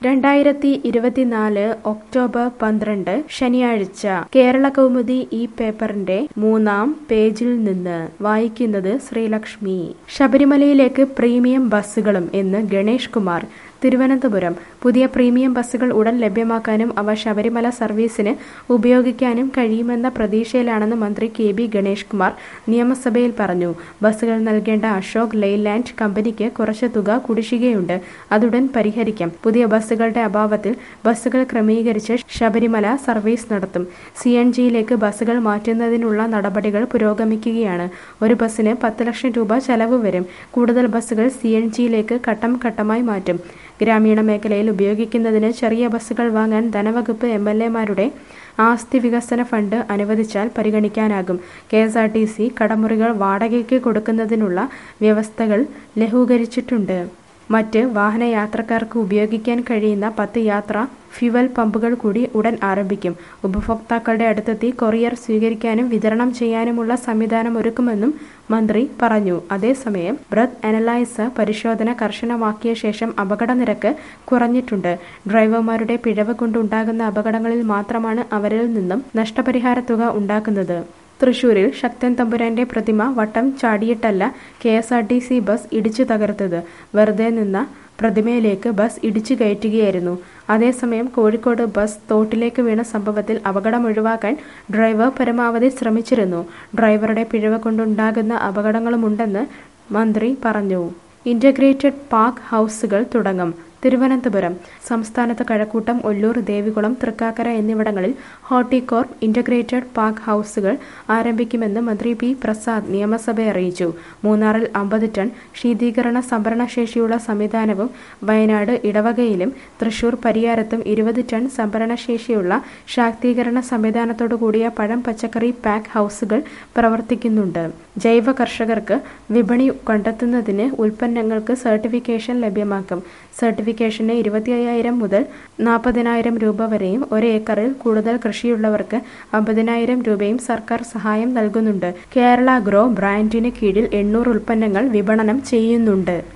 2024 October 12 ശനിയാഴ്ച കേരള കൗമുദി ഈ പേപ്പറിന്റെ 3-ാം പേജിൽ നിന്ന് വായിക്കുന്നത് ശ്രീലക്ഷ്മി. ശബരിമലയിലേക്ക് പ്രീമിയം ബസ്സുകളും എന്ന് ഗണേഷ് കുമാർ. തിരുവനന്തപുരം പുതിയ പ്രീമിയം ബസ്സുകൾ ഉടൻ ലഭ്യമാക്കാനും അവ ശബരിമല സർവീസിന് ഉപയോഗിക്കാനും കഴിയുമെന്ന പ്രതീക്ഷയിലാണെന്ന് മന്ത്രി കെ.ബി. ഗണേഷ് കുമാർ നിയമസഭയിൽ പറഞ്ഞു. ബസ്സുകൾ നൽകേണ്ട അശോക് ലെയ്ലാൻഡ് കമ്പനിക്ക് കുറച്ച് തുക കുടിശ്ശികയുണ്ട്. അതുടൻ പരിഹരിക്കാം. പുതിയ ബസ്സുകളുടെ അഭാവത്തിൽ ബസ്സുകൾ ക്രമീകരിച്ച് ശബരിമല സർവീസ് നടത്തും. CNGയിലേക്ക് ബസ്സുകൾ മാറ്റുന്നതിനുള്ള നടപടികൾ പുരോഗമിക്കുകയാണ്. ഒരു ബസ്സിന് 10 ലക്ഷം രൂപ ചെലവ് വരും. കൂടുതൽ ബസ്സുകൾ CNGയിലേക്ക് ഘട്ടം ഘട്ടമായി മാറ്റും. ഗ്രാമീണ മേഖലയിൽ ഉപയോഗിക്കുന്നതിന് ചെറിയ ബസ്സുകൾ വാങ്ങാൻ ധനവകുപ്പ് MLAമാരുടെ ആസ്തി വികസന ഫണ്ട് അനുവദിച്ചാൽ പരിഗണിക്കാനാകും. KSRTC കടമുറികൾ വാടകയ്ക്ക് കൊടുക്കുന്നതിനുള്ള വ്യവസ്ഥകൾ ലഘൂകരിച്ചിട്ടുണ്ട്. മറ്റ് വാഹനയാത്രക്കാർക്ക് ഉപയോഗിക്കാൻ കഴിയുന്ന 10 യാത്രാ ഫ്യുവൽ പമ്പുകൾ കൂടി ഉടൻ ആരംഭിക്കും. ഉപഭോക്താക്കളുടെ അടുത്തെത്തി കൊറിയർ സ്വീകരിക്കാനും വിതരണം ചെയ്യാനുമുള്ള സംവിധാനം ഒരുക്കുമെന്നും മന്ത്രി പറഞ്ഞു. അതേസമയം ബ്രത്ത് അനലൈസർ പരിശോധന കർശനമാക്കിയ ശേഷം അപകട നിരക്ക് കുറഞ്ഞിട്ടുണ്ട്. ഡ്രൈവർമാരുടെ പിഴവ് കൊണ്ടുണ്ടാകുന്ന അപകടങ്ങളിൽ മാത്രമാണ് അവരിൽ നിന്നും നഷ്ടപരിഹാര തുക ഉണ്ടാക്കുന്നത്. തൃശൂരിൽ ശക്തൻ തമ്പുരാന്റെ പ്രതിമ വട്ടം ചാടിയിട്ടല്ല KSRTC ബസ് ഇടിച്ചു തകർത്തത്. വെറുതെ നിന്ന പ്രതിമയിലേക്ക് ബസ് ഇടിച്ചു കയറ്റുകയായിരുന്നു. അതേസമയം കോഴിക്കോട് ബസ് തോട്ടിലേക്ക് വീണ സംഭവത്തിൽ അപകടം ഒഴിവാക്കാൻ ഡ്രൈവർ പരമാവധി ശ്രമിച്ചിരുന്നു. ഡ്രൈവറുടെ പിഴവ് കൊണ്ടുണ്ടാകുന്ന അപകടങ്ങളുമുണ്ടെന്ന് മന്ത്രി പറഞ്ഞു. ഇന്റഗ്രേറ്റഡ് പാർക്ക് ഹൗസുകൾ തുടങ്ങും. തിരുവനന്തപുരം സംസ്ഥാനത്ത് കഴക്കൂട്ടം, ഒല്ലൂർ, ദേവികുളം, തൃക്കാക്കര എന്നിവിടങ്ങളിൽ ഹോർട്ടികോർപ്പ് ഇന്റഗ്രേറ്റഡ് പാർക്ക് ഹൗസുകൾ ആരംഭിക്കുമെന്ന് മന്ത്രി പി പ്രസാദ് നിയമസഭയെ അറിയിച്ചു. മൂന്നാറിൽ 50 ടൺ ശീതീകരണ സംഭരണ ശേഷിയുള്ള സംവിധാനവും വയനാട് ഇടവകയിലും തൃശൂർ പരിയാരത്തും 20 ടൺ സംഭരണ ശേഷിയുള്ള ശാക്തീകരണ സംവിധാനത്തോടു കൂടിയ പഴം പച്ചക്കറി പാക്ക് ഹൗസുകൾ പ്രവർത്തിക്കുന്നുണ്ട്. ജൈവ കർഷകർക്ക് വിപണി കണ്ടെത്തുന്നതിന് ഉൽപ്പന്നങ്ങൾക്ക് സർട്ടിഫിക്കേഷൻ ലഭ്യമാക്കും. സർട്ടിഫിക്കേഷന് 25,000 മുതൽ 40,000 രൂപ വരെയും 1 ഏക്കറിൽ കൂടുതൽ കൃഷിയുള്ളവർക്ക് 50,000 രൂപയും സർക്കാർ സഹായം നൽകുന്നുണ്ട്. കേരള ഗ്രോ ബ്രാൻഡിന് കീഴിൽ 800 ഉൽപ്പന്നങ്ങൾ വിപണനം ചെയ്യുന്നുണ്ട്.